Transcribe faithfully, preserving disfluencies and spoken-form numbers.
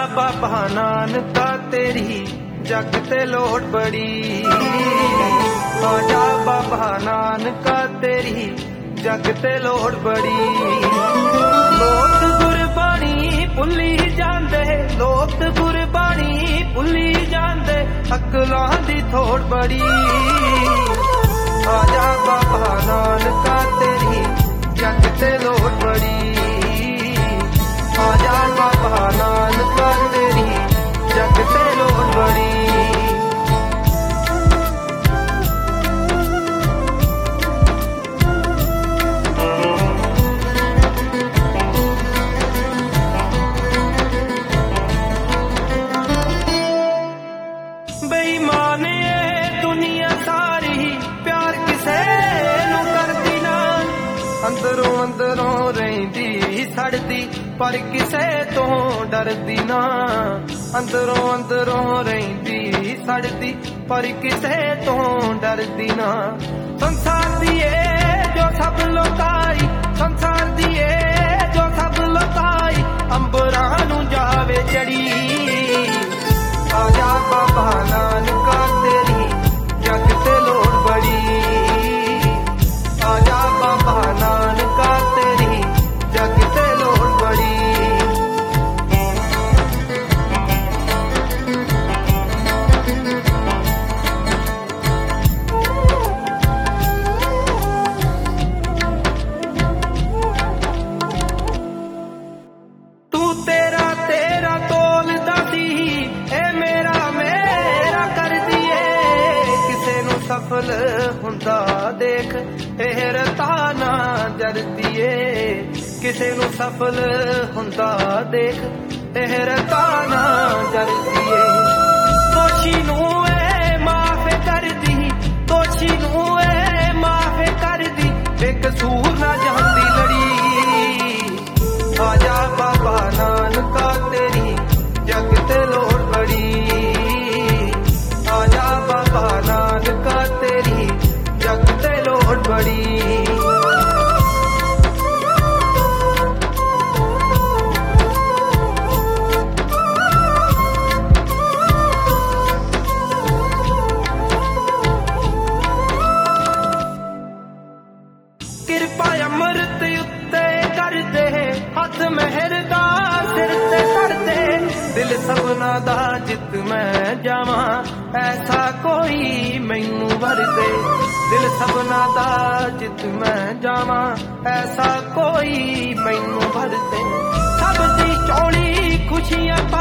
बाबा नानका तेरी जग ते लोड़ बड़ी, आजा बाबा नानका तेरी जग ते लोड़ बड़ी। लोक गुरबाणी भुली जांदे, लोक गुरबाणी भुली जांदे, अकलां दी थोड़ बड़ी। आजा बाबा नानका तेरी जग ते लोड़ बड़ी, आजा बाबा नानका तेरी जग ते लोड़ बड़ी। बेईमान ये दुनिया सारी प्यार किसे नू करदी ना, अंदरों अंदरों रहिंदी सड़दी पर किसे तो डरदी ना, अंदरों अंदरों रहिंदी सड़दी पर किसे तो डरदी ना। संसार दिए जो सब लोकाई, संसार दिए जो सब लोकाई, अंबरां नू जावे चढ़ी। आजा बाबा नानका तेरी जग ते लोड़ बड़ी, आजा बाबा नानका तेरी जग ते लोड़ बड़ी। तू तेरा तेरा तोलदा सी, ए मेरा मेरा कर दिए, किसे नू सफल हुंदा देख एह रता ना जरदीए, किसे नू सफल हुंदा देख एह रता ना जरदीए। दोषी नू ए माफ कर दी, दोषी नू ए माफ कर दी, बेकसूर ना जांदी लड़ी। आजा बाबा नानका तेरी जग ते लोड़ बड़ी, आजा बाबा नानका तेरी जग ते लोड़ बड़ी। किरपा अमृत उत्ते कर दे, हथ मेहर दा सिर ते कर दे, दिल सबना दा जित मैं जावा, ऐसा कोई मैनू भर दे। दिल सबना दा जित मैं जावा, ऐसा कोई मैनू भर दे। सब दी चौड़ी खुशियां